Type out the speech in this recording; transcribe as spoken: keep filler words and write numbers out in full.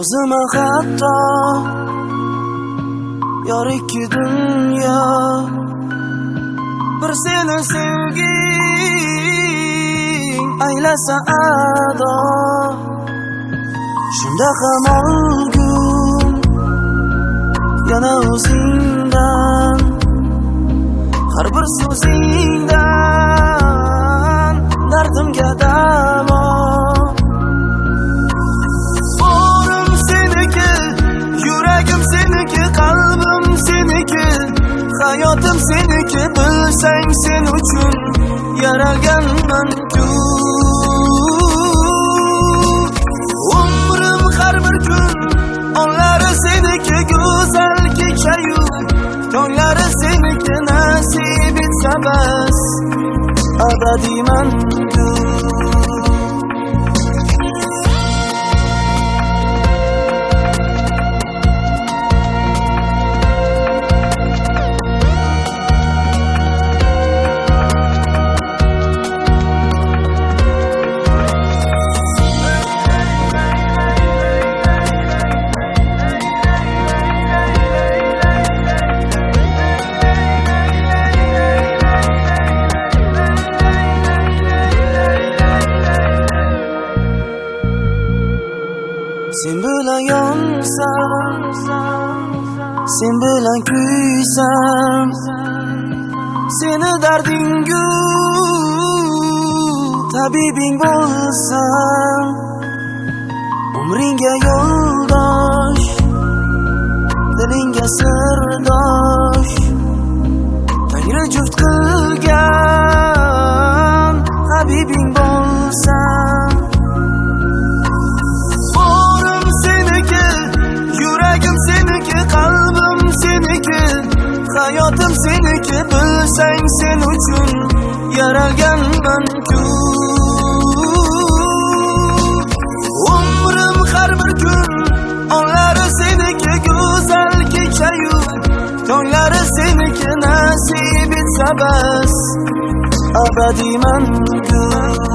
o'zimga hatto yor ikki dunyo, bir seni sevging aylasa ado. Shunda ham olgum yana o'zingdan, har bir so'zingdan dardimga davo. O'rim seniki, yuragim seniki, qalbim seniki, hayotim seniki. Bilsang sen uchun yaralganman-ku. Umrim har bir kun onlari seniki, go'zal kechayu tonglari seniki. Nasib etsa bas abadiyman-ku. Sen bilan yonsam, sen bilan kuysam, seni dardingu tabibing bo'lsam, umringga yo'ldosh, dilingga sirdosh, Tangri juft qilgan habibing bo'lsam. Qalbim seniki, hayotim seniki. Bilsang sen uchun yaralganman-ku. Umrim har bir kun onlari seniki, go'zal kechayu tonglari seniki. Nasib etsa bas abadiyman-ku.